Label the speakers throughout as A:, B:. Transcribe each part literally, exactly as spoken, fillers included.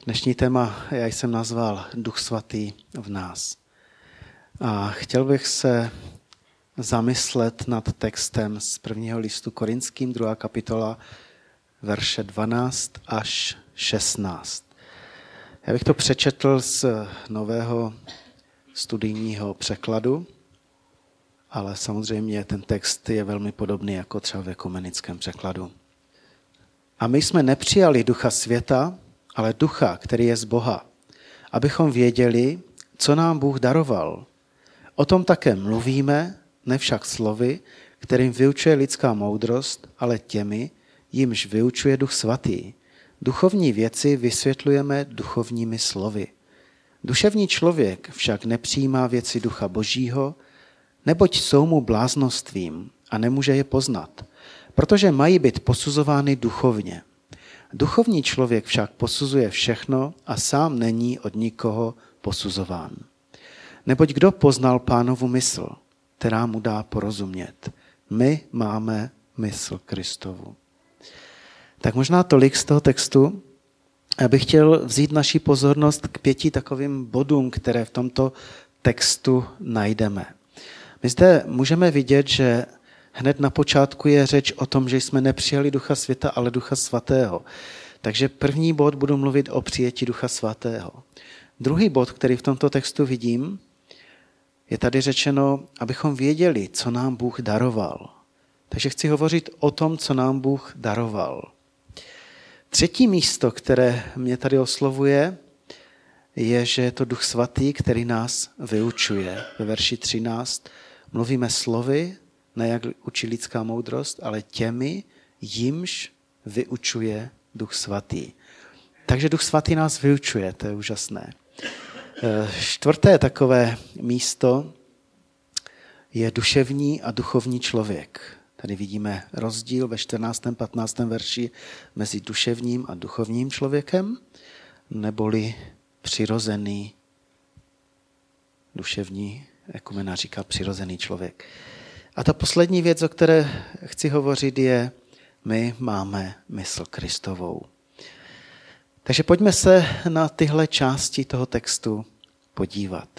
A: Dnešní téma já jsem nazval Duch svatý v nás. A chtěl bych se zamyslet nad textem z prvního listu Korinským, druhá kapitola, verše dvanáct až šestnáct. Já bych to přečetl z nového studijního překladu, ale samozřejmě ten text je velmi podobný jako třeba v ekumenickém překladu. A my jsme nepřijali ducha světa, ale ducha, který je z Boha, abychom věděli, co nám Bůh daroval. O tom také mluvíme, ne však slovy, kterým vyučuje lidská moudrost, ale těmi, jimž vyučuje Duch svatý. Duchovní věci vysvětlujeme duchovními slovy. Duševní člověk však nepřijímá věci Ducha Božího, neboť jsou mu bláznostvím a nemůže je poznat, protože mají být posuzovány duchovně. Duchovní člověk však posuzuje všechno a sám není od nikoho posuzován. Neboť kdo poznal Pánovu mysl, která mu dá porozumět? My máme mysl Kristovu. Tak možná tolik z toho textu. Já bych chtěl vzít naši pozornost k pěti takovým bodům, které v tomto textu najdeme. My zde můžeme vidět, že hned na počátku je řeč o tom, že jsme nepřijali Ducha světa, ale Ducha svatého. Takže první bod budu mluvit o přijetí Ducha svatého. Druhý bod, který v tomto textu vidím, je tady řečeno, abychom věděli, co nám Bůh daroval. Takže chci hovořit o tom, co nám Bůh daroval. Třetí místo, které mě tady oslovuje, je, že je to Duch svatý, který nás vyučuje. Ve verši třináct mluvíme slovy, ne jak učí lidská moudrost, ale těmi, jimž vyučuje Duch svatý. Takže Duch svatý nás vyučuje, to je úžasné. Čtvrté takové místo je duševní a duchovní člověk. Tady vidíme rozdíl ve čtrnáctém patnáctém verši mezi duševním a duchovním člověkem, neboli přirozený duševní, ekumena říká přirozený člověk. A ta poslední věc, o které chci hovořit, je, my máme mysl Kristovou. Takže pojďme se na tyhle části toho textu podívat.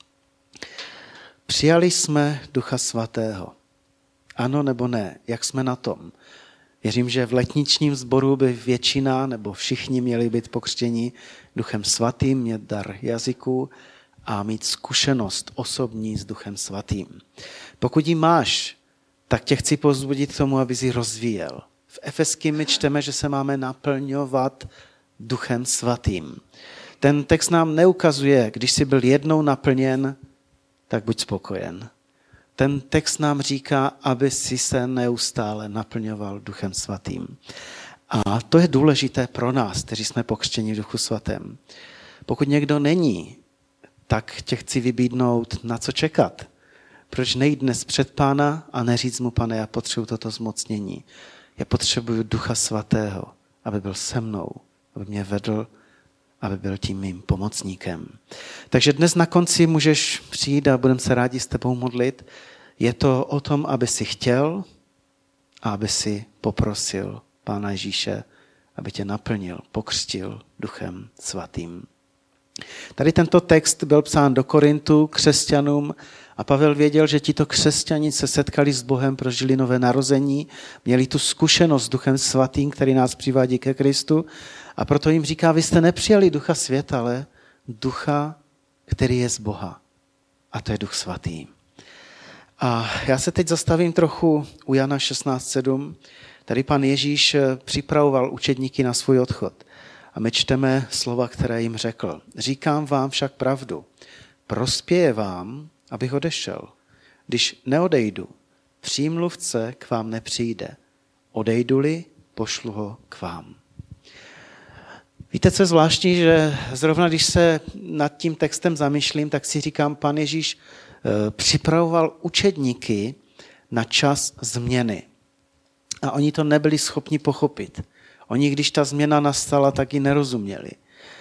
A: Přijali jsme Ducha svatého. Ano nebo ne? Jak jsme na tom? Věřím, že v letničním sboru by většina nebo všichni měli být pokřtěni Duchem svatým, mít dar jazyků a mít zkušenost osobní s Duchem svatým. Pokud ji máš, tak tě chci povzbudit k tomu, aby ji rozvíjel. V Efeským my čteme, že se máme naplňovat Duchem svatým. Ten text nám neukazuje, když jsi byl jednou naplněn, tak buď spokojen. Ten text nám říká, aby si se neustále naplňoval Duchem svatým. A to je důležité pro nás, kteří jsme pokřtěni v Duchu svatém. Pokud někdo není, tak tě chci vybídnout, na co čekat. Proč nejít dnes před Pána a neříct mu, Pane, já potřebuji toto zmocnění. Já potřebuji Ducha svatého, aby byl se mnou, aby mě vedl, aby byl tím mým pomocníkem. Takže dnes na konci můžeš přijít a budeme se rádi s tebou modlit. Je to o tom, aby si chtěl a aby si poprosil Pána Ježíše, aby tě naplnil, pokřtil Duchem svatým. Tady tento text byl psán do Korintu křesťanům a Pavel věděl, že tito křesťani se setkali s Bohem, prožili nové narození, měli tu zkušenost s Duchem svatým, který nás přivádí ke Kristu, a proto jim říká, vy jste nepřijali Ducha světa, ale Ducha, který je z Boha. A to je Duch svatý. A já se teď zastavím trochu u Jana šestnáct sedm. Tady pan Ježíš připravoval učedníky na svůj odchod. A my čteme slova, které jim řekl. Říkám vám však pravdu. Prospěje vám, abych odešel. Když neodejdu, přímluvce k vám nepřijde. Odejdu-li, pošlu ho k vám. Víte, co je zvláštní, že zrovna když se nad tím textem zamýšlím, tak si říkám, pan Ježíš připravoval učedníky na čas změny. A oni to nebyli schopni pochopit. Oni, když ta změna nastala, tak ji nerozuměli.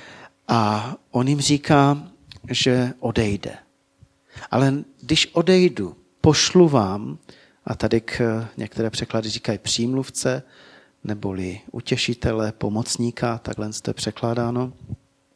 A: A on jim říká, že odejde. Ale když odejdu, pošlu vám, a tady k, některé překlady říkají přímluvce, neboli utěšitele, pomocníka, takhle to je překládáno.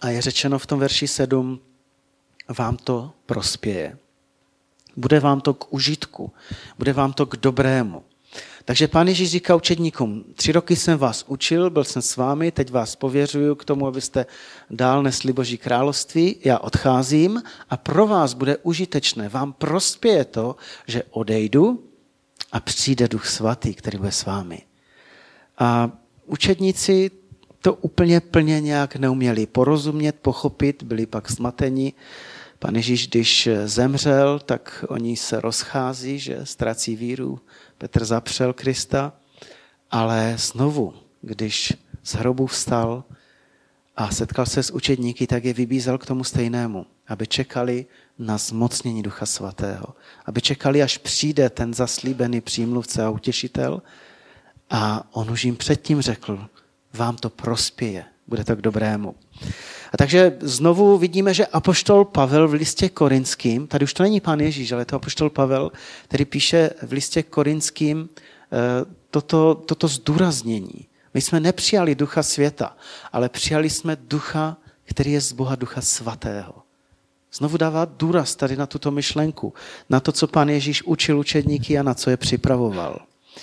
A: A je řečeno v tom verši sedm, vám to prospěje. Bude vám to k užitku, bude vám to k dobrému. Takže Pán Ježíš říká učedníkům, tři roky jsem vás učil, byl jsem s vámi, teď vás pověřuju k tomu, abyste dál nesli Boží království, já odcházím a pro vás bude užitečné, vám prospěje to, že odejdu a přijde Duch Svatý, který bude s vámi. A učedníci to úplně plně nějak neuměli porozumět, pochopit, byli pak zmateni. Pán Ježíš, když zemřel, tak oni se rozchází, že ztrací víru. Petr zapřel Krista, ale znovu, když z hrobu vstal a setkal se s učedníky, tak je vybízel k tomu stejnému, aby čekali na zmocnění Ducha Svatého. Aby čekali, až přijde ten zaslíbený přímluvce a utěšitel a on už jim předtím řekl, vám to prospěje, bude to k dobrému. A takže znovu vidíme, že apoštol Pavel v listě Korinským, tady už to není Pán Ježíš, ale je to apoštol Pavel, který píše v listě Korinským toto, toto zdůraznění. My jsme nepřijali ducha světa, ale přijali jsme ducha, který je z Boha, Ducha Svatého. Znovu dává důraz tady na tuto myšlenku, na to, co Pán Ježíš učil učedníky a na co je připravoval.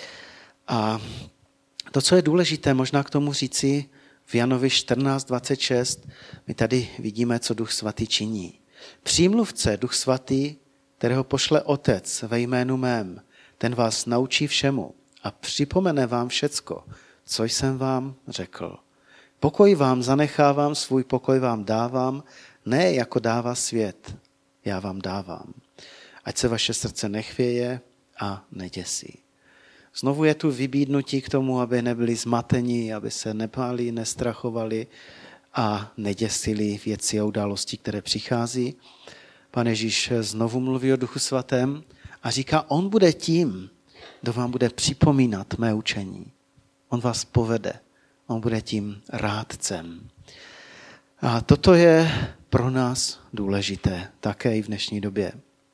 A: A to, co je důležité, možná k tomu říci, v Janovi čtrnáct dvacet šest my tady vidíme, co Duch Svatý činí. Přímluvce, Duch Svatý, kterého pošle Otec ve jménu mém, ten vás naučí všemu a připomene vám všecko, co jsem vám řekl. Pokoj vám zanechávám, svůj pokoj vám dávám, ne jako dává svět, já vám dávám. Ať se vaše srdce nechvěje a neděsí. Znovu je tu vybídnutí k tomu, aby nebyli zmateni, aby se nebáli, nestrachovali a neděsili věci a události, které přichází. Pán Ježíš znovu mluví o Duchu Svatém a říká, on bude tím, kdo vám bude připomínat mé učení. On vás povede, on bude tím rádcem. A toto je pro nás důležité, také i v dnešní době.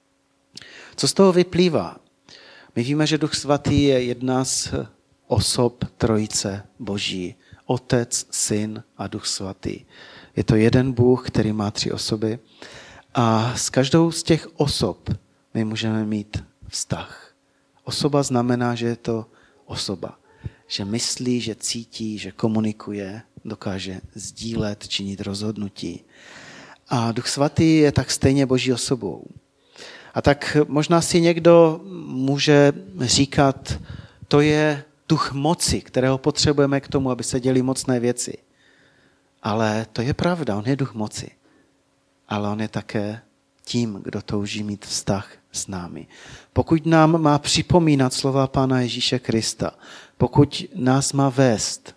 A: Co z toho vyplývá? My víme, že Duch Svatý je jedna z osob Trojice Boží. Otec, Syn a Duch Svatý. Je to jeden Bůh, který má tři osoby. A s každou z těch osob my můžeme mít vztah. Osoba znamená, že je to osoba. Že myslí, že cítí, že komunikuje, dokáže sdílet, činit rozhodnutí. A Duch Svatý je tak stejně Boží osobou. A tak možná si někdo může říkat, to je duch moci, kterého potřebujeme k tomu, aby se děly mocné věci. Ale to je pravda, on je duch moci. Ale on je také tím, kdo touží mít vztah s námi. Pokud nám má připomínat slova Pána Ježíše Krista, pokud nás má vést,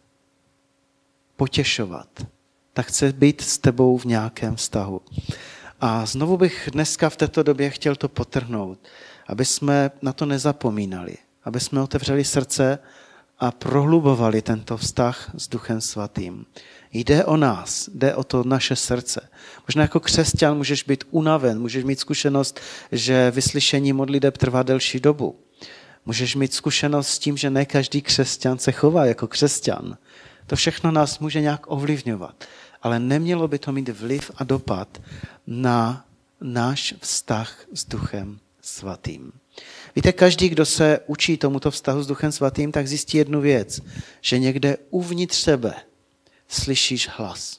A: potěšovat, tak chce být s tebou v nějakém vztahu. A znovu bych dneska v této době chtěl to podtrhnout, aby jsme na to nezapomínali, aby jsme otevřeli srdce a prohlubovali tento vztah s Duchem Svatým. Jde o nás, jde o to naše srdce. Možná jako křesťan můžeš být unaven, můžeš mít zkušenost, že vyslyšení modliteb trvá delší dobu. Můžeš mít zkušenost s tím, že ne každý křesťan se chová jako křesťan. To všechno nás může nějak ovlivňovat. Ale nemělo by to mít vliv a dopad na náš vztah s Duchem Svatým. Víte, každý, kdo se učí tomuto vztahu s Duchem Svatým, tak zjistí jednu věc, že někde uvnitř sebe slyšíš hlas.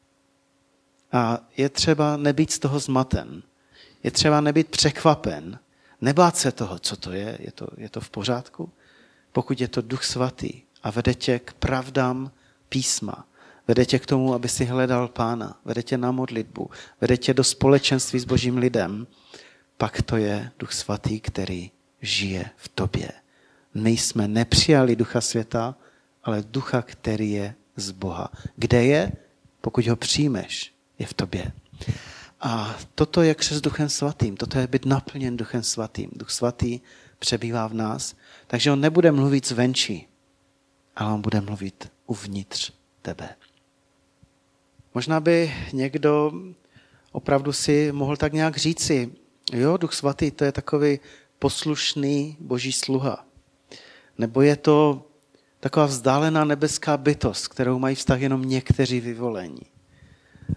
A: A je třeba nebýt z toho zmaten. Je třeba nebýt překvapen. Nebát se toho, co to je. Je to, je to v pořádku? Pokud je to Duch Svatý a vede tě k pravdám písma, vede tě k tomu, aby si hledal Pána, vede tě na modlitbu, vede tě do společenství s Božím lidem, pak to je Duch Svatý, který žije v tobě. My jsme nepřijali Ducha světa, ale Ducha, který je z Boha. Kde je? Pokud ho přijmeš, je v tobě. A toto je křest Duchem Svatým, toto je být naplněn Duchem Svatým. Duch Svatý přebývá v nás, takže on nebude mluvit zvenčí, ale on bude mluvit uvnitř tebe. Možná by někdo opravdu si mohl tak nějak říci, jo, Duch Svatý, to je takový poslušný Boží sluha. Nebo je to taková vzdálená nebeská bytost, kterou mají vztah jenom někteří vyvolení.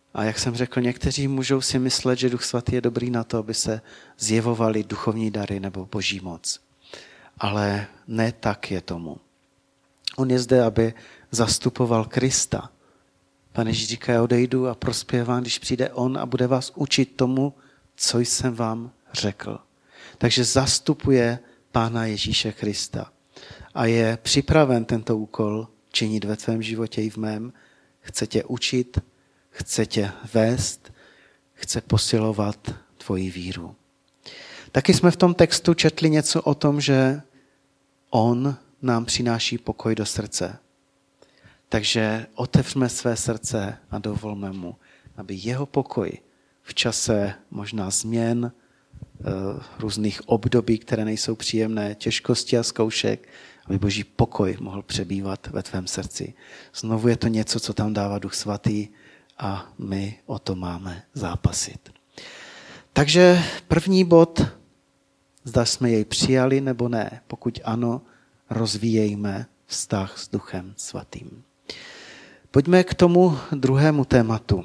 A: A jak jsem řekl, někteří můžou si myslet, že Duch Svatý je dobrý na to, aby se zjevovali duchovní dary nebo boží moc. Ale ne tak je tomu. On je zde, aby zastupoval Krista. Pan Ježíš říká, já odejdu a prospěvám, když přijde on a bude vás učit tomu, co jsem vám řekl. Takže zastupuje Pána Ježíše Krista. A je připraven tento úkol činit ve tvém životě i v mém. Chce tě učit, chce tě vést, chce posilovat tvoji víru. Taky jsme v tom textu četli něco o tom, že on nám přináší pokoj do srdce. Takže otevřme své srdce a dovolme mu, aby jeho pokoj v čase možná změn, různých období, které nejsou příjemné, těžkosti a zkoušek, aby boží pokoj mohl přebývat ve tvém srdci. Znovu je to něco, co tam dává Duch Svatý a my o to máme zápasit. Takže první bod, zda jsme jej přijali nebo ne. Pokud ano, rozvíjejme vztah s Duchem Svatým. Pojďme k tomu druhému tématu,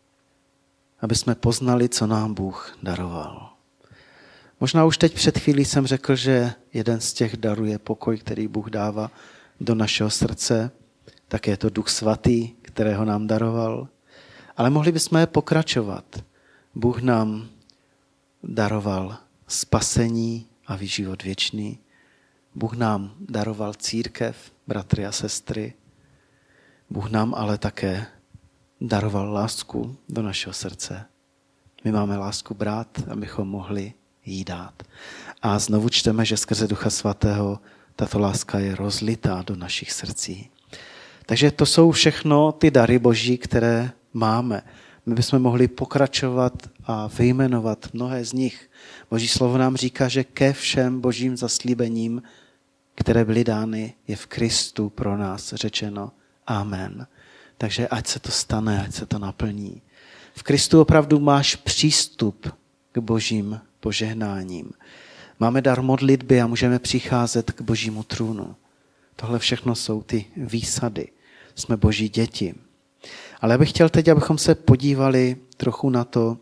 A: aby jsme poznali, co nám Bůh daroval. Možná už teď před chvílí jsem řekl, že jeden z těch darů je pokoj, který Bůh dává do našeho srdce. Tak je to Duch Svatý, kterého nám daroval. Ale mohli bychom pokračovat. Bůh nám daroval spasení a život věčný. Bůh nám daroval církev, bratry a sestry. Bůh nám ale také daroval lásku do našeho srdce. My máme lásku brát, abychom mohli jí dát. A znovu čteme, že skrze Ducha Svatého tato láska je rozlitá do našich srdcí. Takže to jsou všechno ty dary Boží, které máme. My bychom mohli pokračovat a vyjmenovat mnohé z nich. Boží slovo nám říká, že ke všem božím zaslíbením, které byly dány, je v Kristu pro nás řečeno amen. Takže ať se to stane, ať se to naplní. V Kristu opravdu máš přístup k božím požehnáním. Máme dar modlitby a můžeme přicházet k božímu trůnu. Tohle všechno jsou ty výsady. Jsme boží děti. Ale já bych chtěl teď, abychom se podívali trochu na to,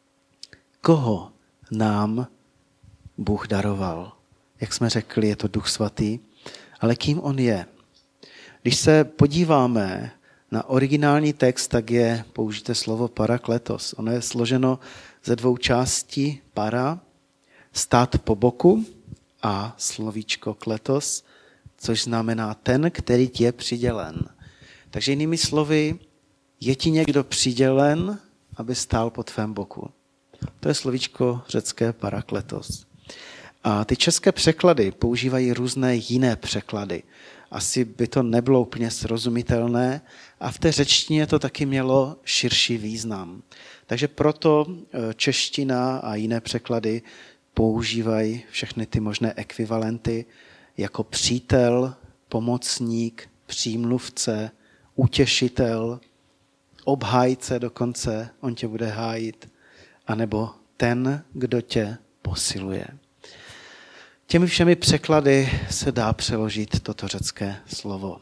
A: koho nám Bůh daroval. Jak jsme řekli, je to Duch Svatý, ale kým on je? Když se podíváme na originální text, tak je použité slovo parakletos. Ono je složeno ze dvou částí para, stát po boku a slovíčko kletos, což znamená ten, který ti je přidělen. Takže jinými slovy, je ti někdo přidělen, aby stál po tvém boku. To je slovíčko řecké parakletos. A ty české překlady používají různé jiné překlady. Asi by to nebylo úplně srozumitelné a v té řečtině to taky mělo širší význam. Takže proto čeština a jiné překlady používají všechny ty možné ekvivalenty jako přítel, pomocník, přímluvce, utěšitel, obhájce dokonce, on tě bude hájit, anebo ten, kdo tě posiluje. Těmi všemi překlady se dá přeložit toto řecké slovo.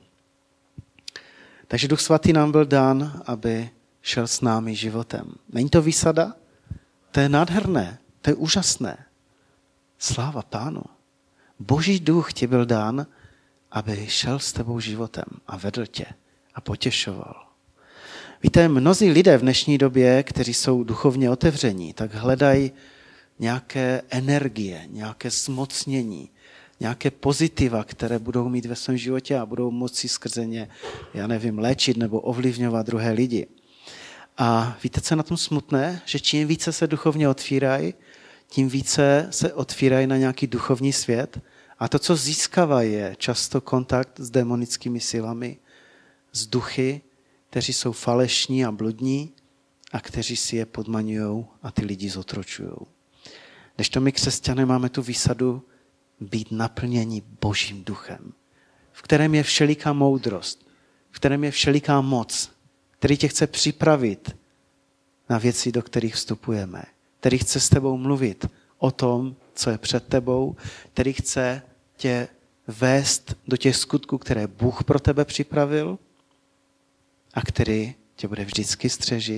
A: Takže Duch Svatý nám byl dán, aby šel s námi životem. Není to výsada? To je nádherné, to je úžasné. Sláva Pánu. Boží duch ti byl dán, aby šel s tebou životem a vedl tě a potěšoval. Víte, mnozí lidé v dnešní době, kteří jsou duchovně otevření, tak hledají nějaké energie, nějaké zmocnění, nějaké pozitiva, které budou mít ve svém životě a budou moci skrze ně, já nevím, léčit nebo ovlivňovat druhé lidi. A víte, co je na tom smutné? Že čím více se duchovně otvírají, tím více se otvírají na nějaký duchovní svět a to, co získávají, je často kontakt s démonickými silami, s duchy, kteří jsou falešní a bludní a kteří si je podmaňují a ty lidi zotročují. Kdežto my křesťané máme tu výsadu být naplněni Božím duchem, v kterém je všeliká moudrost, v kterém je všeliká moc, který tě chce připravit na věci, do kterých vstupujeme, který chce s tebou mluvit o tom, co je před tebou, který chce tě vést do těch skutků, které Bůh pro tebe připravil a který tě bude vždycky střežit a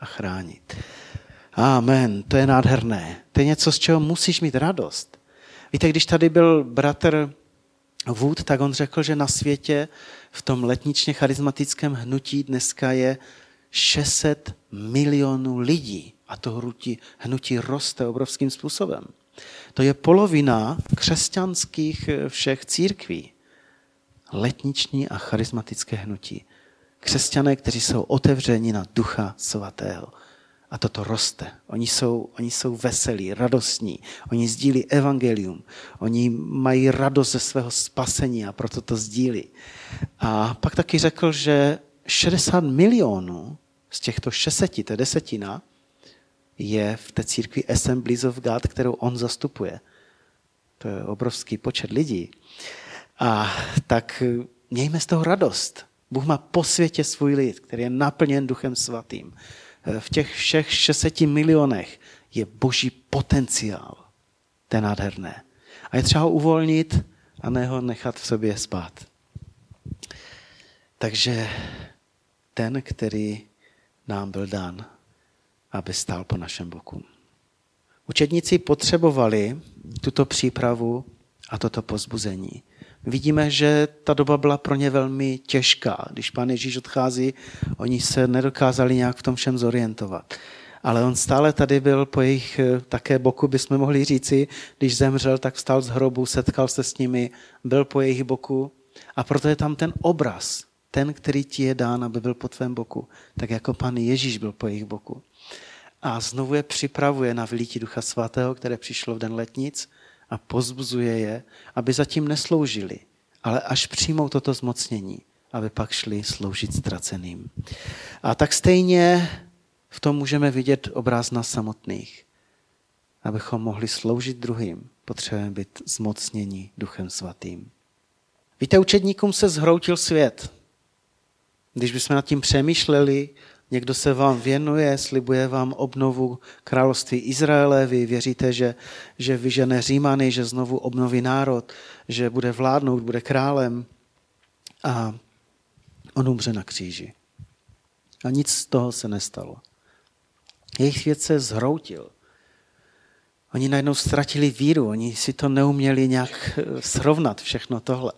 A: a chránit. Amen, to je nádherné. To je něco, z čeho musíš mít radost. Víte, když tady byl bratr Wood, tak on řekl, že na světě v tom letničně charismatickém hnutí dneska je šest set milionů lidí a to hnutí, hnutí roste obrovským způsobem. To je polovina křesťanských všech církví. Letniční a charismatické hnutí. Křesťané, kteří jsou otevřeni na Ducha Svatého. A toto roste. Oni jsou, oni jsou veselí, radostní. Oni sdílí evangelium. Oni mají radost ze svého spasení a proto to sdílí. A pak taky řekl, že šedesát milionů z těchto šesti, to je desetina, je v té církvi Assemblies of God, kterou on zastupuje. To je obrovský počet lidí. A tak mějme z toho radost. Bůh má po světě svůj lid, který je naplněn Duchem Svatým. V těch všech šesti milionech je boží potenciál. To je nádherné. A je třeba ho uvolnit a ne ho nechat v sobě spát. Takže ten, který nám byl dán, aby stál po našem boku. Učedníci potřebovali tuto přípravu a toto povzbuzení. Vidíme, že ta doba byla pro ně velmi těžká. Když Pán Ježíš odchází, oni se nedokázali nějak v tom všem zorientovat. Ale on stále tady byl po jejich také boku, bychom mohli říci, když zemřel, tak vstal z hrobu, setkal se s nimi, byl po jejich boku. A proto je tam ten obraz, ten, který ti je dán, aby byl po tvém boku. Tak jako Pán Ježíš byl po jejich boku. A znovu je připravuje na vylítí Ducha Svatého, které přišlo v den letnic, a pozbuzuje je, aby zatím nesloužili, ale až přijmou toto zmocnění, aby pak šli sloužit ztraceným. A tak stejně v tom můžeme vidět obraz nás samotných. Abychom mohli sloužit druhým, potřebujeme být zmocnění Duchem Svatým. Víte, učedníkům se zhroutil svět. Když bychom nad tím přemýšleli, někdo se vám věnuje, slibuje vám obnovu království Izraele, vy věříte, že, že vyžene Římany, že znovu obnoví národ, že bude vládnout, bude králem a on umře na kříži. A nic z toho se nestalo. Jejich svět se zhroutil. Oni najednou ztratili víru, oni si to neuměli nějak srovnat všechno tohle.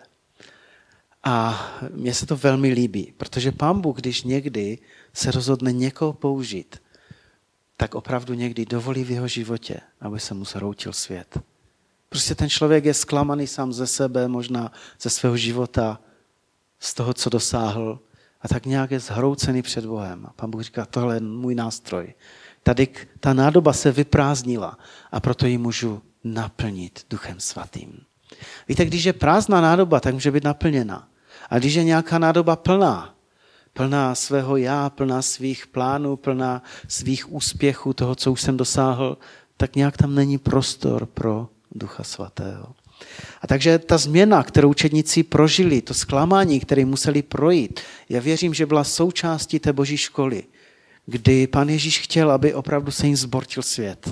A: A mně se to velmi líbí, protože Pán Bůh, když někdy se rozhodne někoho použít, tak opravdu někdy dovolí v jeho životě, aby se mu zhroutil svět. Prostě ten člověk je zklamaný sám ze sebe, možná ze svého života, z toho, co dosáhl, a tak nějak je zhroucený před Bohem. A Pán Bůh říká, tohle je můj nástroj. Tady ta nádoba se vyprázdnila a proto ji můžu naplnit Duchem Svatým. Víte, když je prázdná nádoba, tak může být naplněna. A když je nějaká nádoba plná, plná svého já, plná svých plánů, plná svých úspěchů, toho, co už jsem dosáhl, tak nějak tam není prostor pro Ducha Svatého. A takže ta změna, kterou učedníci prožili, to zklamání, které museli projít, já věřím, že byla součástí té boží školy, kdy Pán Ježíš chtěl, aby opravdu se jim zbortil svět.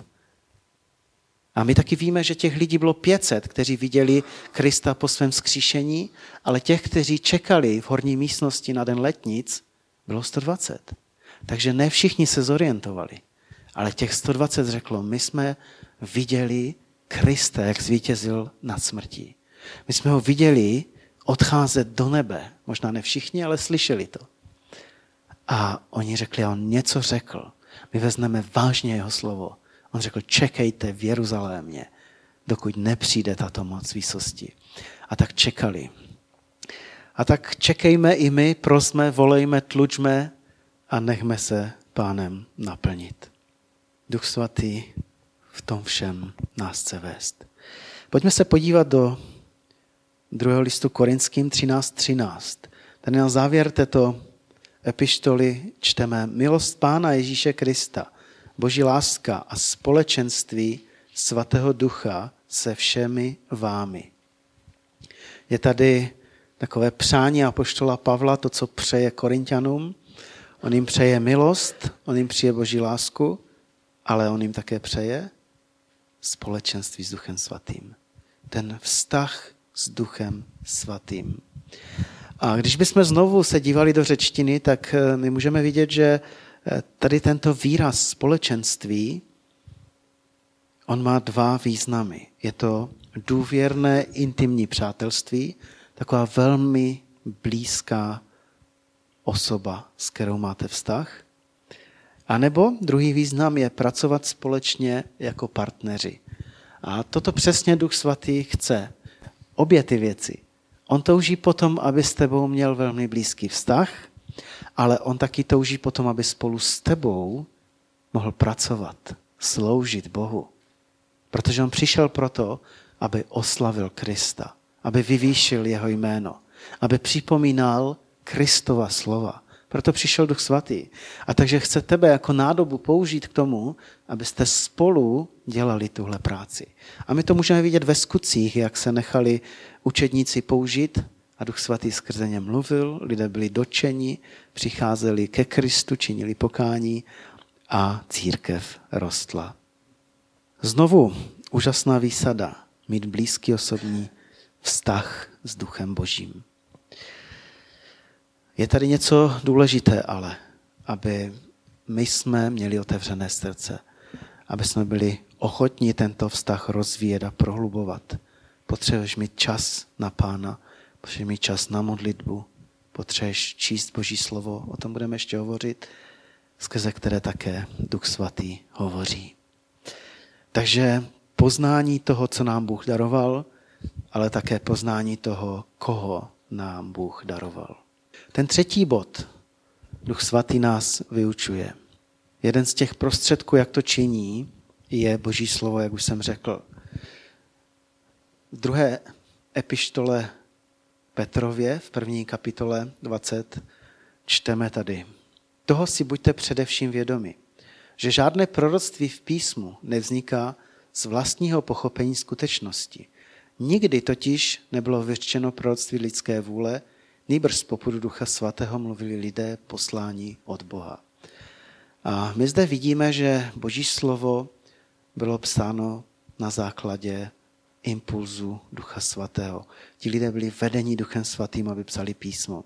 A: A my taky víme, že těch lidí bylo pět set, kteří viděli Krista po svém vzkříšení, ale těch, kteří čekali v horní místnosti na den letnic, bylo sto dvacet. Takže ne všichni se zorientovali, ale těch sto dvacet řeklo, my jsme viděli Krista, jak zvítězil nad smrtí. My jsme ho viděli odcházet do nebe. Možná ne všichni, ale slyšeli to. A oni řekli, a on něco řekl. My vezmeme vážně jeho slovo. On řekl, čekejte v Jeruzalémě, dokud nepřijde tato moc výsosti. A tak čekali. A tak čekejme i my, prosme, volejme, tlučme a nechme se Pánem naplnit. Duch Svatý v tom všem nás chce vést. Pojďme se podívat do druhého listu Korinským třináct třináct. Tady na závěr této epištoly čteme milost Pána Ježíše Krista, Boží láska a společenství Svatého Ducha se všemi vámi. Je tady takové přání apoštola Pavla, to, co přeje Korinťanům. On jim přeje milost, on jim přeje Boží lásku, ale on jim také přeje společenství s Duchem Svatým. Ten vztah s Duchem Svatým. A když bychom znovu se dívali do řečtiny, tak my můžeme vidět, že tady tento výraz společenství, on má dva významy. Je to důvěrné intimní přátelství, taková velmi blízká osoba, s kterou máte vztah. A nebo druhý význam je pracovat společně jako partneři. A toto přesně Duch Svatý chce. Obě ty věci. On touží potom, aby s tebou měl velmi blízký vztah, ale on taky touží potom, aby spolu s tebou mohl pracovat, sloužit Bohu. Protože on přišel proto, aby oslavil Krista, aby vyvýšil jeho jméno, aby připomínal Kristova slova. Proto přišel Duch Svatý. A takže chce tebe jako nádobu použít k tomu, abyste spolu dělali tuhle práci. A my to můžeme vidět ve skutcích, jak se nechali učedníci použít a Duch Svatý skrze ně mluvil, lidé byli dotčeni, přicházeli ke Kristu, činili pokání a církev rostla. Znovu úžasná výsada, mít blízký osobní vztah s Duchem Božím. Je tady něco důležité ale, aby my jsme měli otevřené srdce, aby jsme byli ochotní tento vztah rozvíjet a prohlubovat. Potřebuješ mít čas na Pána, potřebuješ mít čas na modlitbu, potřebuješ číst Boží slovo, o tom budeme ještě hovořit, skrze které také Duch Svatý hovoří. Takže poznání toho, co nám Bůh daroval, ale také poznání toho, koho nám Bůh daroval. Ten třetí bod, Duch Svatý nás vyučuje. Jeden z těch prostředků, jak to činí, je Boží slovo, jak už jsem řekl. V druhé epištole Petrově, v první kapitole dvacet, čteme tady. Toho si buďte především vědomi, že žádné proroctví v písmu nevzniká z vlastního pochopení skutečnosti. Nikdy totiž nebylo vyřčeno proroctví lidské vůle, nýbrž z popudu Ducha Svatého mluvili lidé poslání od Boha. A my zde vidíme, že Boží slovo bylo psáno na základě impulzu Ducha Svatého. Ti lidé byli vedeni Duchem Svatým, aby psali písmo.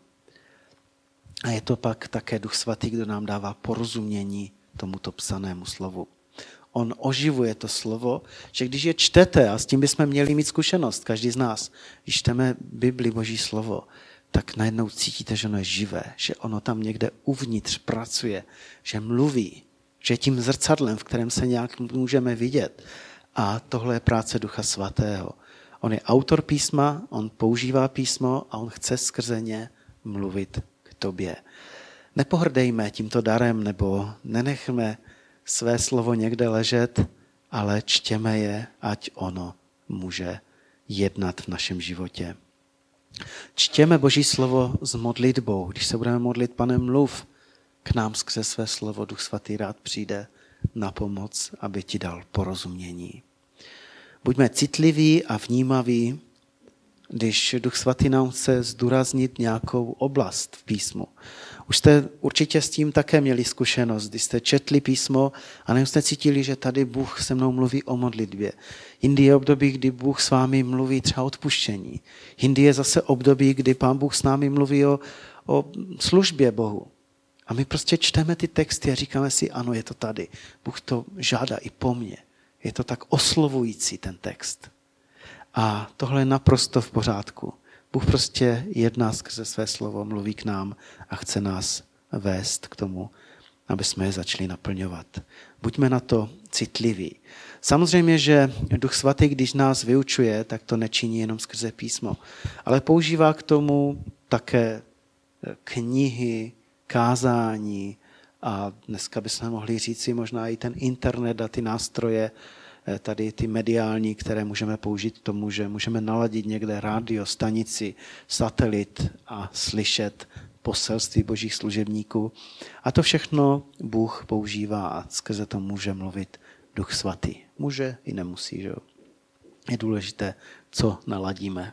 A: A je to pak také Duch Svatý, kdo nám dává porozumění tomuto psanému slovu. On oživuje to slovo, že když je čtete, a s tím bychom měli mít zkušenost, každý z nás, když čteme Bibli, Boží slovo, tak najednou cítíte, že ono je živé, že ono tam někde uvnitř pracuje, že mluví, že je tím zrcadlem, v kterém se nějak můžeme vidět. A tohle je práce Ducha Svatého. On je autor písma, on používá písmo a on chce skrze ně mluvit k tobě. Nepohrdejme tímto darem nebo nenechme své slovo někde ležet, ale čtěme je, ať ono může jednat v našem životě. Čtěme Boží slovo s modlitbou. Když se budeme modlit, Pane, mluv k nám skrze své slovo. Duch Svatý rád přijde na pomoc, aby ti dal porozumění. Buďme citliví a vnímaví, když Duch Svatý nám chce zdůraznit nějakou oblast v písmu. Už jste určitě s tím také měli zkušenost, když jste četli písmo a než jste cítili, že tady Bůh se mnou mluví o modlitbě. Jindy je období, kdy Bůh s vámi mluví třeba o odpuštění. Jindy je zase období, kdy Pán Bůh s námi mluví o, o službě Bohu. A my prostě čteme ty texty a říkáme si, ano, je to tady. Bůh to žádá i po mně. Je to tak oslovující ten text. A tohle je naprosto v pořádku. Bůh prostě jedná skrze své slovo, mluví k nám a chce nás vést k tomu, aby jsme je začali naplňovat. Buďme na to citliví. Samozřejmě, že Duch Svatý, když nás vyučuje, tak to nečiní jenom skrze písmo, ale používá k tomu také knihy, kázání a dneska bychom mohli říci možná i ten internet a ty nástroje, tady ty mediální, které můžeme použít k tomu, že můžeme naladit někde rádio, stanici, satelit a slyšet poselství Božích služebníků. A to všechno Bůh používá a skrze to může mluvit Duch Svatý. Může i nemusí, že jo? Je důležité, co naladíme.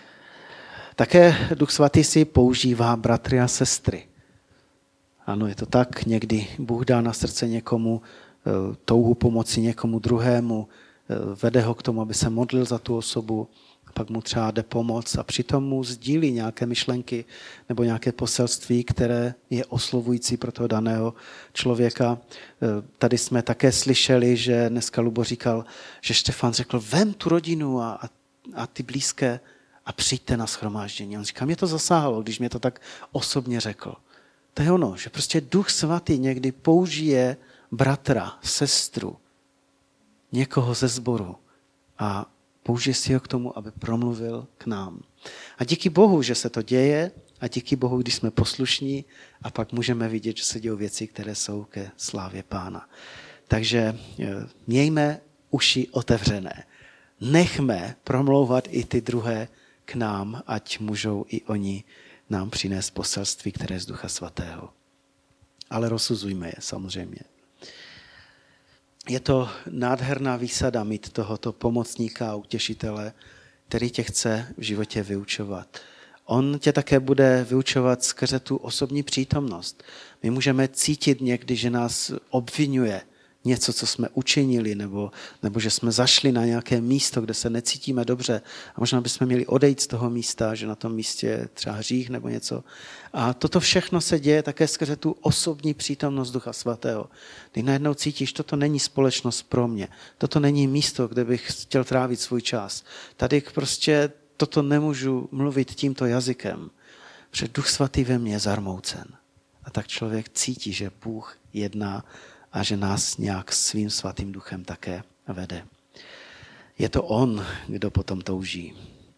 A: Také Duch Svatý si používá bratry a sestry. Ano, je to tak, někdy Bůh dá na srdce někomu touhu pomoci někomu druhému, vede ho k tomu, aby se modlil za tu osobu, pak mu třeba jde pomoct a přitom mu sdílí nějaké myšlenky nebo nějaké poselství, které je oslovující pro toho daného člověka. Tady jsme také slyšeli, že dneska Lubo říkal, že Štefan řekl, vem tu rodinu a, a, a ty blízké a přijďte na shromáždění. On říká, mě to zasáhlo, když mě to tak osobně řekl. To je ono, že prostě Duch Svatý někdy použije bratra, sestru, někoho ze sboru a použije si ho k tomu, aby promluvil k nám. A díky Bohu, že se to děje a díky Bohu, když jsme poslušní a pak můžeme vidět, že se dějí věci, které jsou ke slávě Pána. Takže mějme uši otevřené. Nechme promlouvat i ty druhé k nám, ať můžou i oni nám přinést poselství, které je z Ducha Svatého. Ale rozsuzujme je samozřejmě. Je to nádherná výsada mít tohoto pomocníka a utěšitele, který tě chce v životě vyučovat. On tě také bude vyučovat skrze tu osobní přítomnost. My můžeme cítit někdy, že nás obvinuje něco, co jsme učinili, nebo, nebo že jsme zašli na nějaké místo, kde se necítíme dobře a možná bychom měli odejít z toho místa, že na tom místě je třeba hřích nebo něco. A toto všechno se děje také skrze tu osobní přítomnost Ducha Svatého. Ty najednou cítíš, toto není společnost pro mě, toto není místo, kde bych chtěl trávit svůj čas. Tady prostě toto nemůžu mluvit tímto jazykem, protože Duch Svatý ve mně je zarmoucen. A tak člověk cítí, že Bůh jedná a že nás nějak svým svatým duchem také vede. Je to on, kdo potom touží.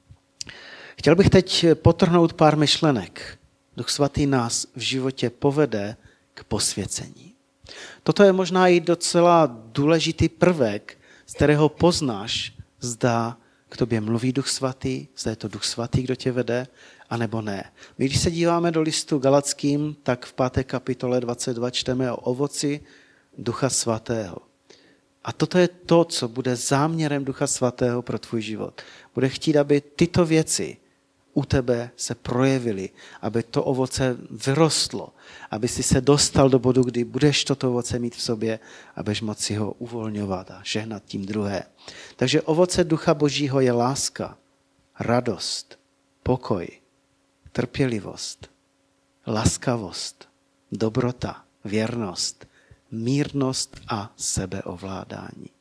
A: Chtěl bych teď podtrhnout pár myšlenek. Duch Svatý nás v životě povede k posvěcení. Toto je možná i docela důležitý prvek, z kterého poznáš, zda k tobě mluví Duch Svatý, zda je to Duch Svatý, kdo tě vede, anebo ne. My, když se díváme do listu Galackým, tak v páté kapitole dvacet dva čteme o ovoci Ducha Svatého. A toto je to, co bude záměrem Ducha Svatého pro tvůj život. Bude chtít, aby tyto věci u tebe se projevily, aby to ovoce vyrostlo, aby si se dostal do bodu, kdy budeš toto ovoce mít v sobě a budeš moci ho uvolňovat a žehnat tím druhé. Takže ovoce Ducha Božího je láska, radost, pokoj, trpělivost, laskavost, dobrota, věrnost, mírnost a sebeovládání.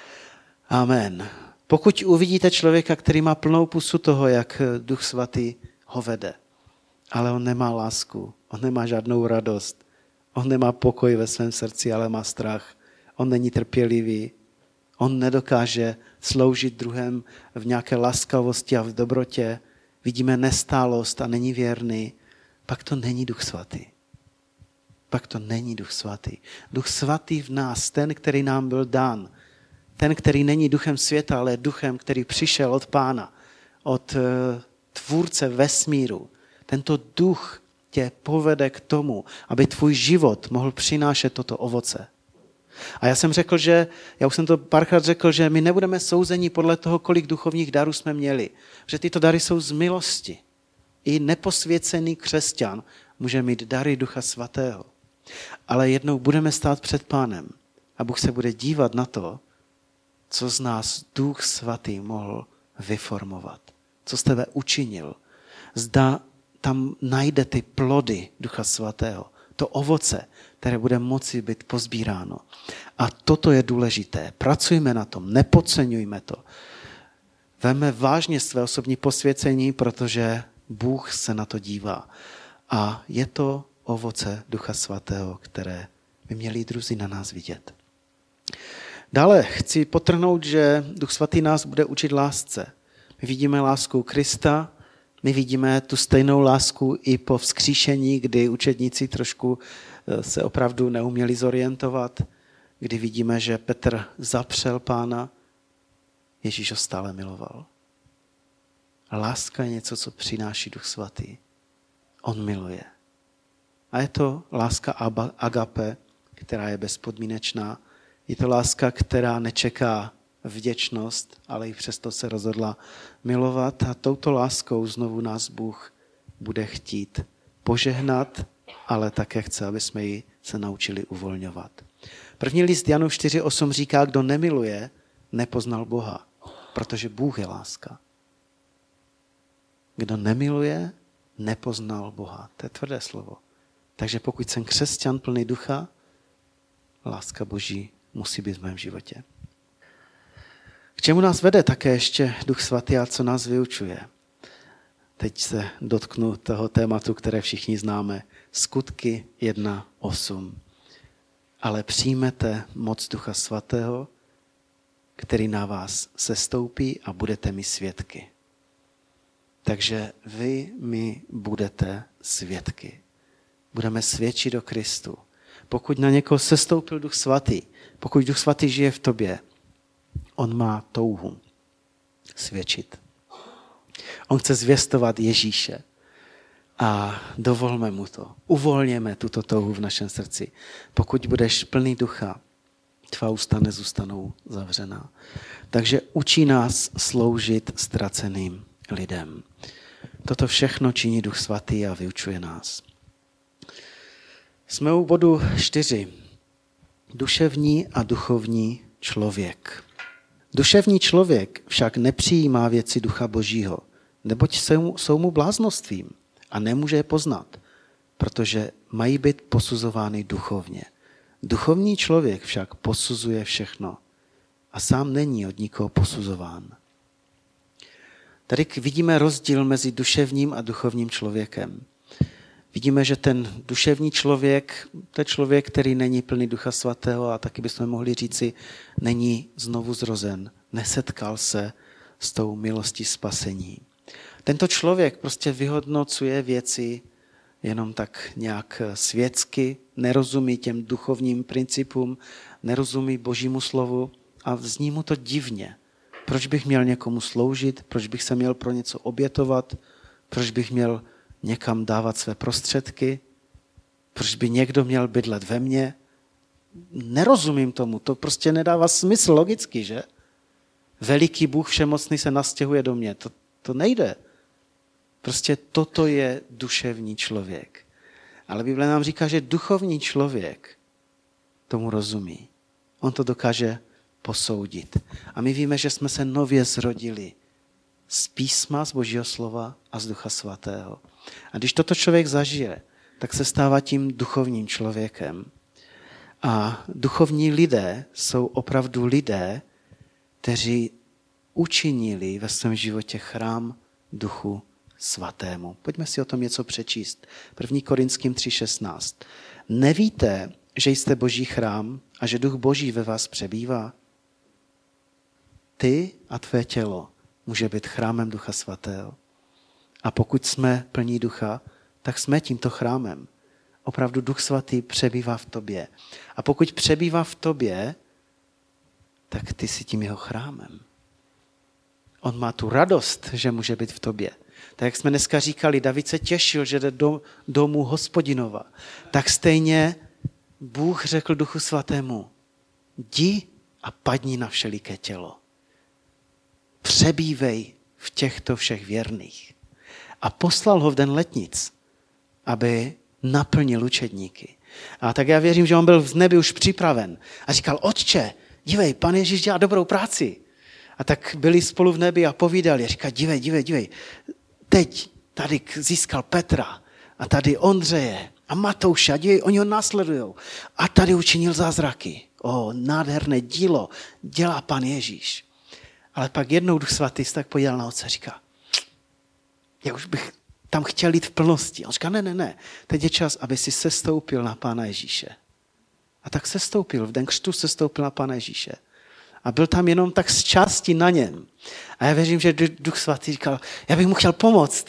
A: Amen. Pokud uvidíte člověka, který má plnou pusu toho, jak Duch Svatý ho vede, ale on nemá lásku, on nemá žádnou radost, on nemá pokoj ve svém srdci, ale má strach, on není trpělivý, on nedokáže sloužit druhém v nějaké laskavosti a v dobrotě, vidíme nestálost a není věrný, pak to není Duch Svatý. Pak to není Duch Svatý. Duch Svatý v nás, ten, který nám byl dán, ten, který není duchem světa, ale duchem, který přišel od Pána, od tvůrce vesmíru. Tento duch tě povede k tomu, aby tvůj život mohl přinášet toto ovoce. A já jsem řekl, že, já už jsem to párkrát řekl, že my nebudeme souzeni podle toho, kolik duchovních darů jsme měli. Že tyto dary jsou z milosti. I neposvěcený křesťan může mít dary Ducha Svatého. Ale jednou budeme stát před Pánem a Bůh se bude dívat na to, co z nás Duch Svatý mohl vyformovat. Co z tebe učinil. Zda tam najde ty plody Ducha Svatého. To ovoce, které bude moci být pozbíráno. A toto je důležité. Pracujme na tom, nepodceňujme to. Veme vážně své osobní posvěcení, protože Bůh se na to dívá. A je to ovoce Ducha Svatého, které by měli druzí na nás vidět. Dále chci podtrhnout, že Duch Svatý nás bude učit lásce. My vidíme lásku Krista, my vidíme tu stejnou lásku i po vzkříšení, kdy učedníci trošku se opravdu neuměli zorientovat, kdy vidíme, že Petr zapřel Pána, Ježíš ho stále miloval. Láska je něco, co přináší Duch Svatý. On miluje. A je to láska agape, která je bezpodmínečná. Je to láska, která nečeká vděčnost, ale i přesto se rozhodla milovat. A touto láskou znovu nás Bůh bude chtít požehnat, ale také chce, aby jsme ji se naučili uvolňovat. První list Janu čtyři osm říká, kdo nemiluje, nepoznal Boha, protože Bůh je láska. Kdo nemiluje, nepoznal Boha. To je tvrdé slovo. Takže pokud jsem křesťan plný ducha, láska Boží musí být v mém životě. K čemu nás vede také ještě Duch Svatý a co nás vyučuje? Teď se dotknu toho tématu, které všichni známe. Skutky jedna osm. Ale přijmete moc Ducha Svatého, který na vás sestoupí a budete mi svědky. Takže vy mi budete svědky. Budeme svědčit o Kristu. Pokud na někoho sestoupil Duch Svatý, pokud Duch Svatý žije v tobě, on má touhu svědčit. On chce zvěstovat Ježíše a dovolme mu to. Uvolněme tuto touhu v našem srdci. Pokud budeš plný ducha, tvá ústa nezůstanou zavřená. Takže učí nás sloužit ztraceným lidem. Toto všechno činí Duch Svatý a vyučuje nás. Jsme u bodu čtyři. Duševní a duchovní člověk. Duševní člověk však nepřijímá věci Ducha Božího, neboť jsou mu bláznostvím a nemůže je poznat, protože mají být posuzovány duchovně. Duchovní člověk však posuzuje všechno a sám není od nikoho posuzován. Tady vidíme rozdíl mezi duševním a duchovním člověkem. Vidíme, že ten duševní člověk, to je člověk, který není plný Ducha Svatého a taky bychom mohli říci, není znovu zrozen, nesetkal se s tou milostí spasení. Tento člověk prostě vyhodnocuje věci jenom tak nějak světsky, nerozumí těm duchovním principům, nerozumí Božímu slovu a zní mu to divně. Proč bych měl někomu sloužit, proč bych se měl pro něco obětovat, proč bych měl někam dávat své prostředky, proč by někdo měl bydlet ve mně. Nerozumím tomu, to prostě nedává smysl logicky, že? Veliký Bůh všemocný se nastěhuje do mě, to, to nejde. Prostě toto je duševní člověk. Ale Bible nám říká, že duchovní člověk tomu rozumí. On to dokáže posoudit. A my víme, že jsme se nově zrodili z písma, z Božího slova a z Ducha Svatého. A když toto člověk zažije, tak se stává tím duchovním člověkem. A duchovní lidé jsou opravdu lidé, kteří učinili ve svém životě chrám Duchu Svatému. Pojďme si o tom něco přečíst. první Korinským tři šestnáct. Nevíte, že jste Boží chrám a že Duch Boží ve vás přebývá? Ty a tvé tělo může být chrámem Ducha Svatého. A pokud jsme plní ducha, tak jsme tímto chrámem. Opravdu Duch Svatý přebývá v tobě. A pokud přebývá v tobě, tak ty jsi tím jeho chrámem. On má tu radost, že může být v tobě. Tak jak jsme dneska říkali, David se těšil, že jde do domu Hospodinova. Tak stejně Bůh řekl Duchu Svatému, jdi a padni na všeliké tělo. Přebývej v těchto všech věrných. A poslal ho v den letnic, aby naplnil učedníky. A tak já věřím, že on byl v nebi už připraven. A říkal, otče, dívej, Pan Ježíš dělá dobrou práci. A tak byli spolu v nebi a povídali. A říkal, dívej, dívej, dívej. Teď tady získal Petra a tady Ondřeje a Matouše. A dívej, oni ho následujou. A tady učinil zázraky. O, nádherné dílo dělá Pan Ježíš. Ale pak jednou Duch Svatý tak podíval na otce a říká, já už bych tam chtěl jít v plnosti. On říká, ne, ne, ne, teď je čas, aby si sestoupil na Pána Ježíše. A tak sestoupil, v den křtu sestoupil na Pána Ježíše. A byl tam jenom tak z části na něm. A já věřím, že Duch Svatý říkal, já bych mu chtěl pomoct.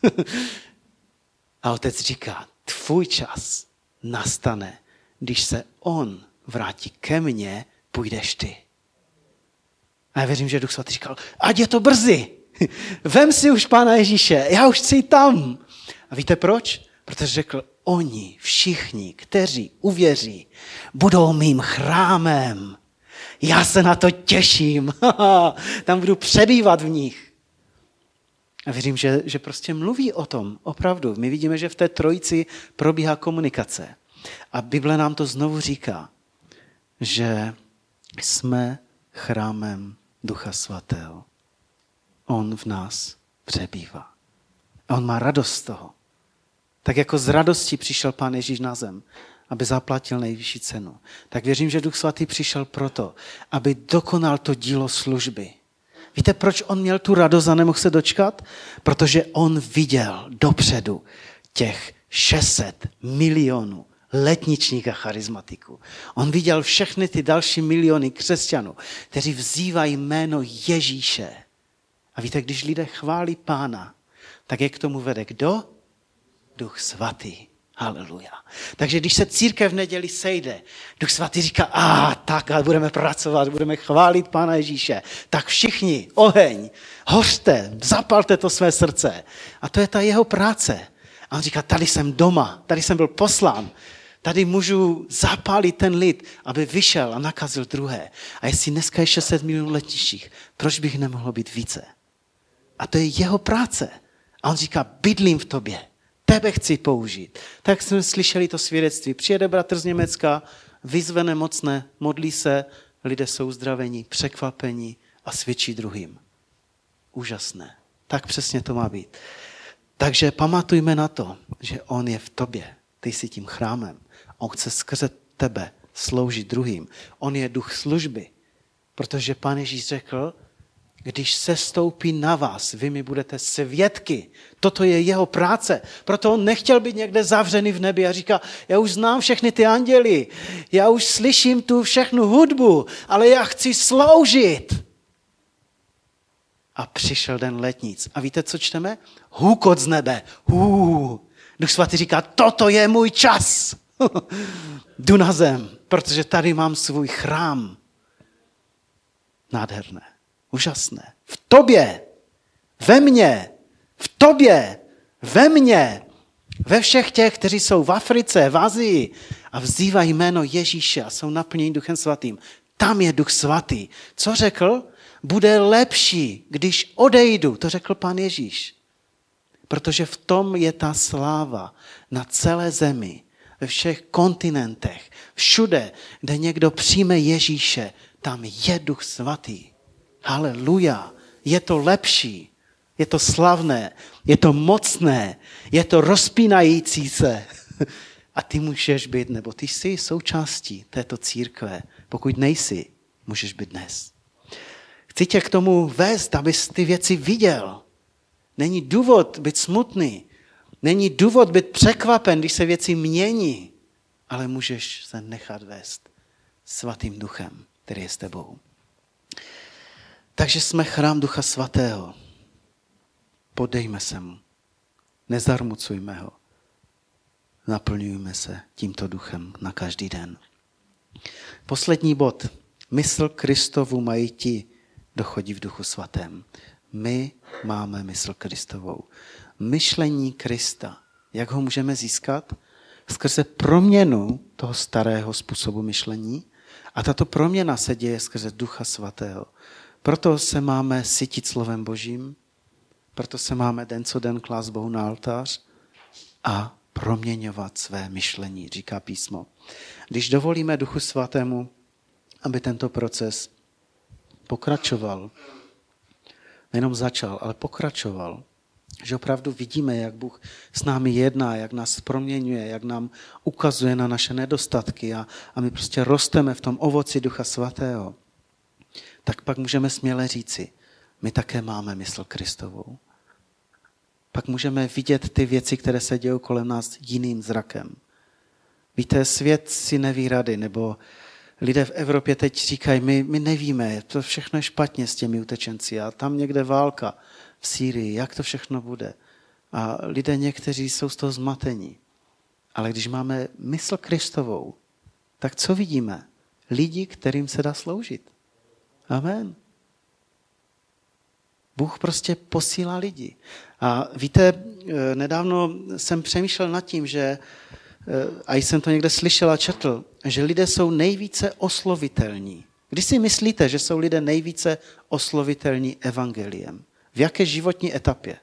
A: A otec říká, tvůj čas nastane, když se on vrátí ke mně, půjdeš ty. A já věřím, že Duch Svatý říkal, ať je to brzy. Vem si už Pána Ježíše, já už chci tam. A víte proč? Protože řekl, oni všichni, kteří uvěří, budou mým chrámem. Já se na to těším. Tam budu přebývat v nich. A věřím, že, že prostě mluví o tom, opravdu. My vidíme, že v té trojici probíhá komunikace. A Bible nám to znovu říká, že jsme chrámem Ducha Svatého. On v nás přebývá. A on má radost z toho. Tak jako z radosti přišel Pán Ježíš na zem, aby zaplatil nejvyšší cenu. Tak věřím, že Duch Svatý přišel proto, aby dokonal to dílo služby. Víte, proč on měl tu radost a nemohl se dočkat? Protože on viděl dopředu těch šest set milionů letničních a charizmatiků. On viděl všechny ty další miliony křesťanů, kteří vzývají jméno Ježíše. A víte, když lidé chválí Pána, tak je k tomu vede kdo? Duch Svatý. Haleluja. Takže když se církev v neděli sejde, Duch Svatý říká, a tak a budeme pracovat, budeme chválit Pána Ježíše. Tak všichni, oheň, hořte, zapalte to své srdce. A to je ta jeho práce. A on říká, tady jsem doma, tady jsem byl poslán, tady můžu zapálit ten lid, aby vyšel a nakazil druhé. A jestli dneska je šest set milionů letničích, proč bych nemohlo být více? A to je jeho práce. A on říká, bydlím v tobě. Tebe chci použít. Tak jsme slyšeli to svědectví. Přijede bratr z Německa, vyzve nemocné, modlí se, lidé jsou uzdravení, překvapení a svědčí druhým. Úžasné. Tak přesně to má být. Takže pamatujme na to, že on je v tobě. Ty jsi tím chrámem. On chce skrze tebe sloužit druhým. On je duch služby. Protože Pán Ježíš řekl, když se stoupí na vás, vy mi budete svědky. Toto je jeho práce. Proto on nechtěl být někde zavřený v nebi a říká, já už znám všechny ty anděly, já už slyším tu všechnu hudbu, ale já chci sloužit. A přišel den letnic. A víte, co čteme? Hůkot z nebe. Hů. Duch Svatý říká, toto je můj čas. Jdu na zem, protože tady mám svůj chrám. Nádherné. Úžasné. V tobě, ve mně, v tobě, ve mně, ve všech těch, kteří jsou v Africe, v Asii a vzývají jméno Ježíše a jsou naplněni Duchem Svatým. Tam je Duch Svatý. Co řekl? Bude lepší, když odejdu. To řekl Pán Ježíš. Protože v tom je ta sláva na celé zemi, ve všech kontinentech, všude, kde někdo přijme Ježíše, tam je Duch Svatý. Haleluja. Je to lepší, je to slavné, je to mocné, je to rozpínající se. A ty můžeš být, nebo ty jsi součástí této církve. Pokud nejsi, můžeš být dnes. Chci tě k tomu vést, abys ty věci viděl. Není důvod být smutný, není důvod být překvapen, když se věci mění, ale můžeš se nechat vést Svatým Duchem, který je s tebou. Takže jsme chrám Ducha Svatého. Podejme se mu. Nezarmucujme ho. Naplňujme se tímto duchem na každý den. Poslední bod. Mysl Kristovu mají ti, kdo chodí v Duchu Svatém. My máme mysl Kristovou. Myšlení Krista. Jak ho můžeme získat? Skrze proměnu toho starého způsobu myšlení. A tato proměna se děje skrze Ducha Svatého. Proto se máme sytit slovem Božím, proto se máme den co den klást Bohu na oltář a proměňovat své myšlení, říká písmo. Když dovolíme Duchu Svatému, aby tento proces pokračoval, nejenom začal, ale pokračoval, že opravdu vidíme, jak Bůh s námi jedná, jak nás proměňuje, jak nám ukazuje na naše nedostatky a, a my prostě rosteme v tom ovoci Ducha Svatého, tak pak můžeme směle říci, my také máme mysl Kristovou. Pak můžeme vidět ty věci, které se dějí kolem nás jiným zrakem. Víte, svět si neví rady, nebo lidé v Evropě teď říkají, my, my nevíme, to všechno je špatně s těmi utečenci a tam někde válka v Sýrii, jak to všechno bude. A lidé někteří jsou z toho zmatení. Ale když máme mysl Kristovou, tak co vidíme? Lidi, kterým se dá sloužit. Amen. Bůh prostě posílá lidi. A víte, nedávno jsem přemýšlel nad tím, že, a jsem to někde slyšel a četl, že lidé jsou nejvíce oslovitelní. Když si myslíte, že jsou lidé nejvíce oslovitelní evangeliem? V jaké životní etapě?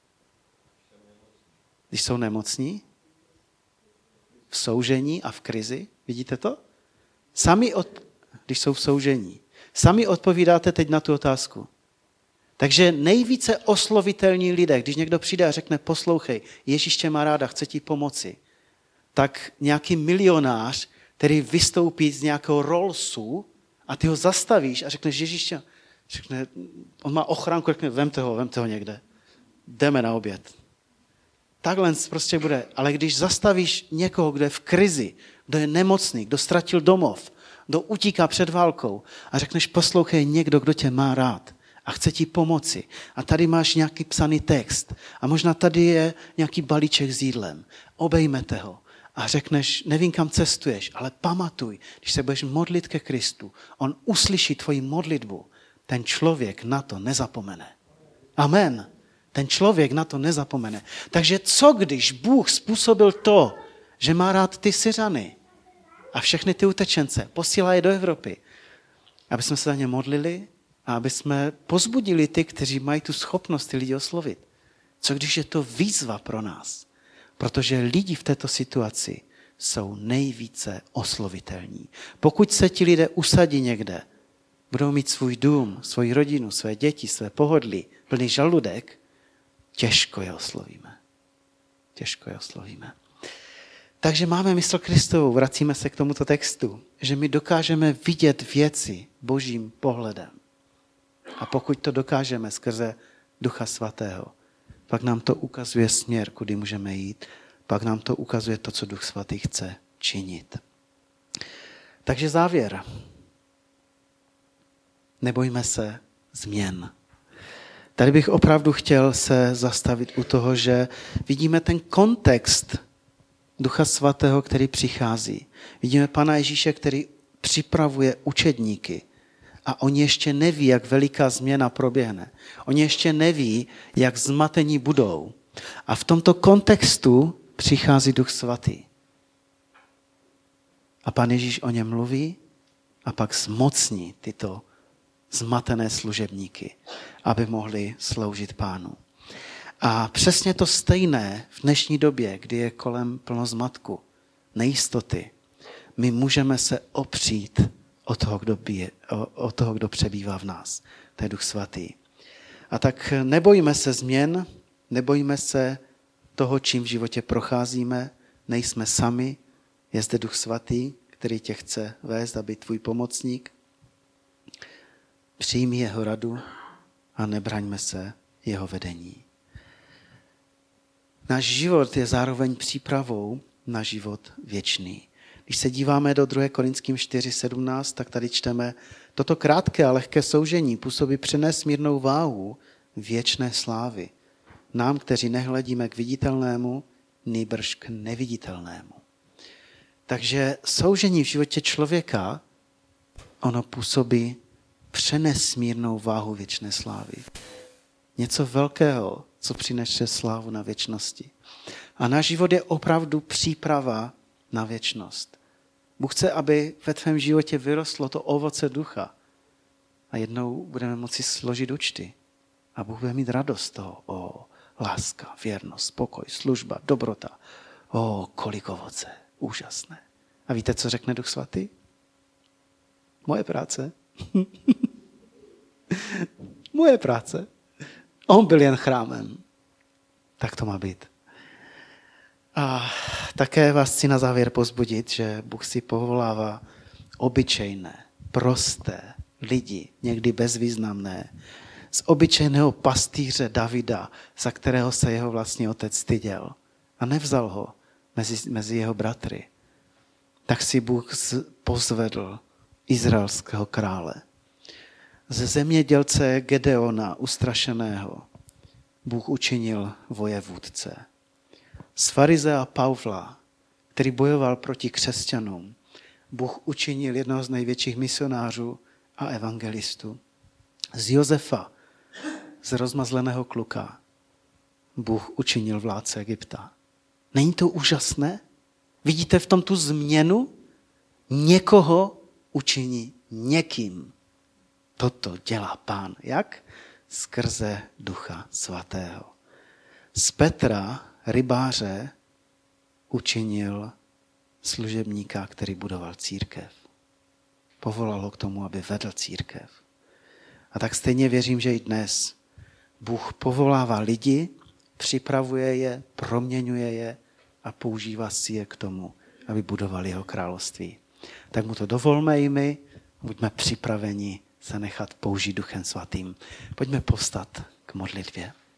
A: Když jsou nemocní? V soužení a v krizi? Vidíte to? Sami, od... když jsou v soužení. Sami odpovídáte teď na tu otázku. Takže nejvíce oslovitelní lidé, když někdo přijde a řekne, poslouchej, Ježíš tě má ráda, chce ti pomoci, tak nějaký milionář, který vystoupí z nějakého Rollsu a ty ho zastavíš a řekneš, Ježíš tě, řekne, on má ochránku, řekne, vemte ho, vemte ho někde, jdeme na oběd. Takhle prostě bude. Ale když zastavíš někoho, kdo je v krizi, kdo je nemocný, kdo ztratil domov, kdo utíká před válkou a řekneš, poslouchej někdo, kdo tě má rád a chce ti pomoci. A tady máš nějaký psaný text a možná tady je nějaký balíček s jídlem. Obejmete ho a řekneš, nevím, kam cestuješ, ale pamatuj, když se budeš modlit ke Kristu, on uslyší tvoji modlitbu. Ten člověk na to nezapomene. Amen. Ten člověk na to nezapomene. Takže co když Bůh způsobil to, že má rád ty Syřany a všechny ty utečence, posílá je do Evropy, aby jsme se za ně modlili a aby jsme pozbudili ty, kteří mají tu schopnost ty lidi oslovit. Co když je to výzva pro nás? Protože lidi v této situaci jsou nejvíce oslovitelní. Pokud se ti lidé usadí někde, budou mít svůj dům, svoji rodinu, své děti, své pohodlí, plný žaludek, těžko je oslovíme. Těžko je oslovíme. Takže máme mysl Kristovou, vracíme se k tomuto textu, že my dokážeme vidět věci božím pohledem. A pokud to dokážeme skrze Ducha Svatého, pak nám to ukazuje směr, kudy můžeme jít, pak nám to ukazuje to, co Duch Svatý chce činit. Takže závěr. Nebojme se změn. Tady bych opravdu chtěl se zastavit u toho, že vidíme ten kontext Ducha Svatého, který přichází. Vidíme Pana Ježíše, který připravuje učedníky a oni ještě neví, jak veliká změna proběhne. Oni ještě neví, jak zmatení budou. A v tomto kontextu přichází Duch Svatý. A Pan Ježíš o něm mluví a pak zmocní tyto zmatené služebníky, aby mohli sloužit Pánu. A přesně to stejné v dnešní době, kdy je kolem plno zmatku, nejistoty, my můžeme se opřít o toho, kdo, bije, o, o toho, kdo přebývá v nás. To je Duch Svatý. A tak nebojíme se změn, nebojíme se toho, čím v životě procházíme, nejsme sami, je zde Duch Svatý, který tě chce vést a být tvůj pomocník. Přijmi jeho radu a nebraňme se jeho vedení. Náš život je zároveň přípravou na život věčný. Když se díváme do druhé Korinským čtyři sedmnáct, tak tady čteme, toto krátké a lehké soužení působí přenesmírnou váhu věčné slávy. Nám, kteří nehledíme k viditelnému, nýbrž k neviditelnému. Takže soužení v životě člověka, ono působí přenesmírnou váhu věčné slávy. Něco velkého, co přinese slávu na věčnosti. A náš život je opravdu příprava na věčnost. Bůh chce, aby ve tvém životě vyrostlo to ovoce ducha. A jednou budeme moci složit účty. A Bůh bude mít radost z toho. O, láska, věrnost, pokoj, služba, dobrota. O, kolik ovoce. Úžasné. A víte, co řekne Duch Svatý? Moje práce. Moje práce. On byl jen chrámem. Tak to má být. A také vás chci na závěr pozbudit, že Bůh si povolává obyčejné, prosté lidi, někdy bezvýznamné, z obyčejného pastýře Davida, za kterého se jeho vlastní otec styděl a nevzal ho mezi, mezi jeho bratry. Tak si Bůh pozvedl izraelského krále. Ze zemědělce Gedeona ustrašeného Bůh učinil vojevůdce. Z farizea Pavla, který bojoval proti křesťanům, Bůh učinil jednoho z největších misionářů a evangelistů. Z Josefa, z rozmazleného kluka, Bůh učinil vládce Egypta. Není to úžasné? Vidíte v tom tu změnu? Někoho učiní někým. Toto dělá Pán. Jak? Skrze Ducha Svatého. Z Petra, rybáře, učinil služebníka, který budoval církev. Povolal ho k tomu, aby vedl církev. A tak stejně věřím, že i dnes Bůh povolává lidi, připravuje je, proměňuje je a používá si je k tomu, aby budovali jeho království. Tak mu to dovolme i my, buďme připraveni se nechat použít Duchem Svatým. Pojďme povstat k modlitbě.